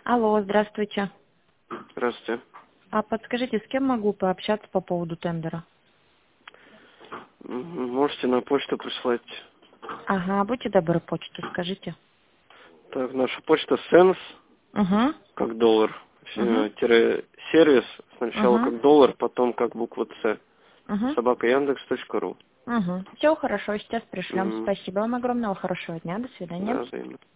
Алло, здравствуйте. Здравствуйте. А подскажите, с кем могу пообщаться по поводу тендера? Можете на почту прислать. Ага, будьте добры, почту скажите. Так, наша почта sense, Угу, как доллар, угу, тире сервис, сначала угу, как доллар, потом как буква С, угу, @yandex.ru. угу. Все хорошо, сейчас пришлем. Спасибо вам огромного, хорошего дня, до свидания. Да, взаимно.